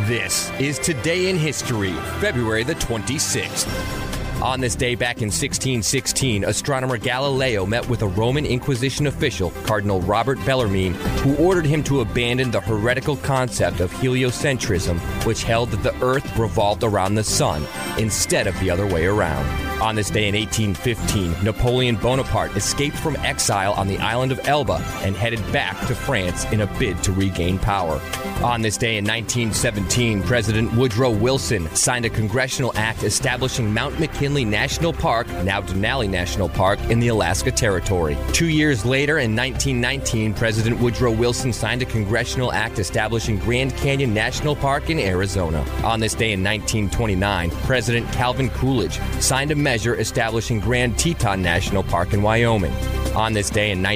This is Today in History, February the 26th. On this day back in 1616, astronomer Galileo met with a Roman Inquisition official, Cardinal Robert Bellarmine, who ordered him to abandon the heretical concept of heliocentrism, which held that the Earth revolved around the sun instead of the other way around. On this day in 1815, Napoleon Bonaparte escaped from exile on the island of Elba and headed back to France in a bid to regain power. On this day in 1917, President Woodrow Wilson signed a congressional act establishing Mount McKinley National Park, now Denali National Park, in the Alaska Territory. 2 years later, in 1919, President Woodrow Wilson signed a congressional act establishing Grand Canyon National Park in Arizona. On this day in 1929, President Calvin Coolidge signed a measure establishing Grand Teton National Park in Wyoming. On this day in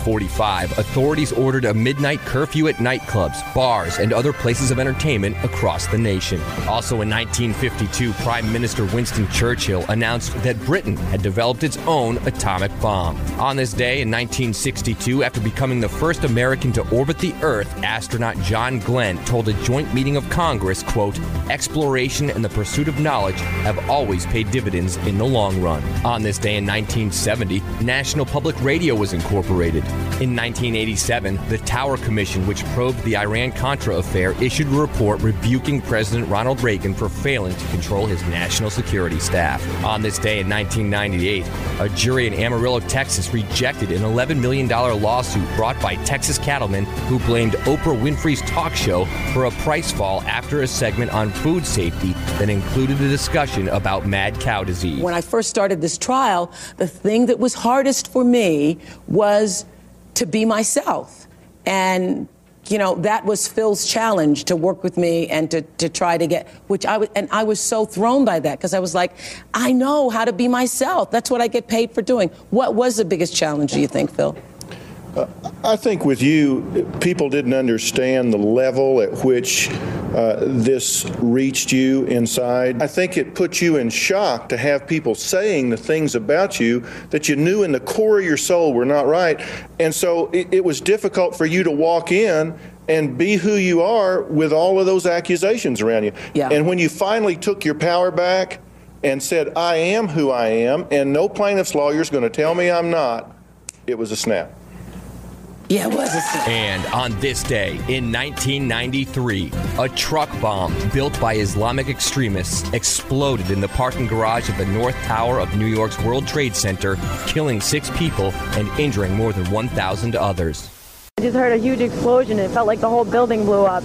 1945, authorities ordered a midnight curfew at nightclubs, bars, and other places of entertainment across the nation. Also in 1952, Prime Minister Winston Churchill announced that Britain had developed its own atomic bomb. On this day in 1962, after becoming the first American to orbit the Earth, astronaut John Glenn told a joint meeting of Congress, quote, "Exploration and the pursuit of knowledge have always paid dividends in the long run." On this day in 1970, National Public Radio was incorporated. In 1987, the Tower Commission, which probed the Iran-Contra affair, issued a report rebuking President Ronald Reagan for failing to control his national security staff. On this day in 1998, a jury in Amarillo, Texas, rejected an $11 million lawsuit brought by Texas cattlemen who blamed Oprah Winfrey's talk show for a price fall after a segment on food safety that included a discussion about mad cow disease. When I first started this trial, the thing that was hardest for me was to be myself. And, you know, that was Phil's challenge, to work with me and to try to get, I was so thrown by that, because I was like, I know how to be myself. That's what I get paid for doing. What was the biggest challenge, do you think, Phil? I think with you, people didn't understand the level at which this reached you inside. I think it put you in shock to have people saying the things about you that you knew in the core of your soul were not right. And so it was difficult for you to walk in and be who you are with all of those accusations around you. Yeah. And when you finally took your power back and said, I am who I am, and no plaintiff's lawyer is going to tell me I'm not, it was a snap. Yeah, it was. And on this day, in 1993, a truck bomb built by Islamic extremists exploded in the parking garage of the North Tower of New York's World Trade Center, killing 6 people and injuring more than 1,000 others. I just heard a huge explosion. It felt like the whole building blew up.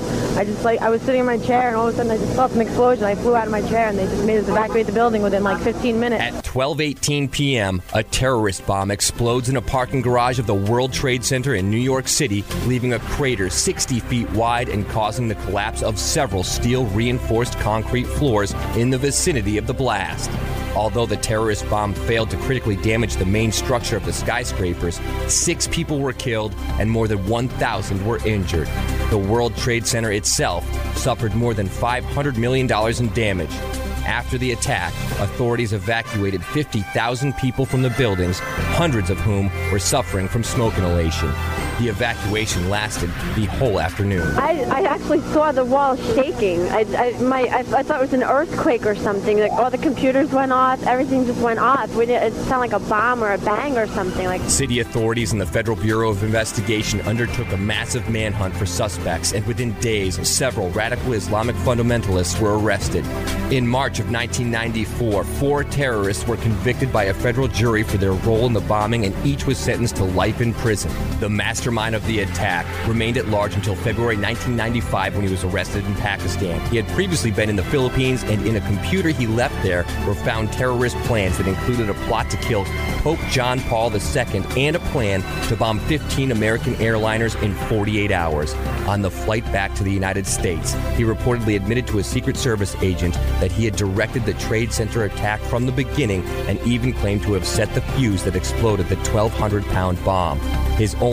I was sitting in my chair, and all of a sudden I just felt an explosion. I flew out of my chair, and they just made us evacuate the building within like 15 minutes. At 12:18 p.m., a terrorist bomb explodes in a parking garage of the World Trade Center in New York City, leaving a crater 60 feet wide and causing the collapse of several steel-reinforced concrete floors in the vicinity of the blast. Although the terrorist bomb failed to critically damage the main structure of the skyscrapers, 6 people were killed and more than 1,000 were injured. The World Trade Center itself suffered more than $500 million in damage. After the attack, authorities evacuated 50,000 people from the buildings, hundreds of whom were suffering from smoke inhalation. The evacuation lasted the whole afternoon. I actually saw the wall shaking. I thought it was an earthquake or something. Like all the computers went off, everything just went off. It sounded like a bomb or a bang or something. Like city authorities and the Federal Bureau of Investigation undertook a massive manhunt for suspects, and within days, several radical Islamic fundamentalists were arrested. In March of 1994, 4 terrorists were convicted by a federal jury for their role in the bombing, and each was sentenced to life in prison. The mastermind of the attack remained at large until February 1995, when he was arrested in Pakistan. He had previously been in the Philippines, and in a computer he left there were found terrorist plans that included a plot to kill Pope John Paul II and a plan to bomb 15 American airliners in 48 hours. On the flight back to the United States, he reportedly admitted to a Secret Service agent that he had directed the Trade Center attack from the beginning, and even claimed to have set the fuse that exploded the 1,200-pound bomb. His only regret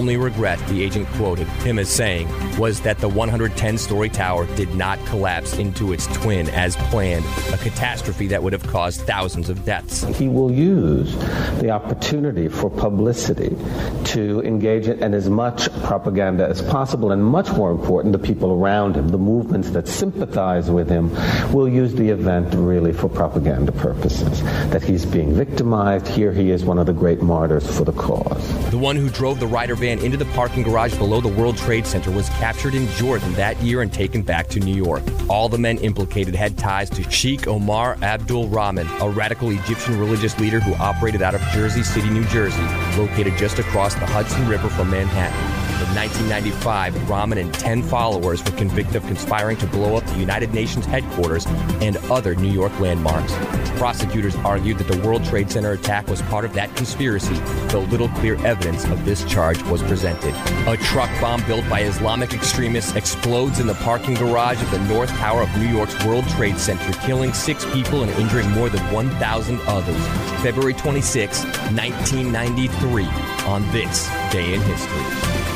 threat, the agent quoted him as saying, was that the 110-story tower did not collapse into its twin as planned, a catastrophe that would have caused thousands of deaths. He will use the opportunity for publicity to engage in as much propaganda as possible, and much more important, the people around him, the movements that sympathize with him, will use the event really for propaganda purposes, that he's being victimized. Here he is one of the great martyrs for the cause. The one who drove the Ryder van into the parking garage below the World Trade Center was captured in Jordan that year and taken back to New York. All the men implicated had ties to Sheikh Omar Abdul Rahman, a radical Egyptian religious leader who operated out of Jersey City, New Jersey, located just across the Hudson River from Manhattan. In 1995, Rahman and 10 followers were convicted of conspiring to blow up the United Nations headquarters and other New York landmarks. Prosecutors argued that the World Trade Center attack was part of that conspiracy, though little clear evidence of this charge was presented. A truck bomb built by Islamic extremists explodes in the parking garage of the North Tower of New York's World Trade Center, killing 6 people and injuring more than 1,000 others. February 26, 1993, on this day in history.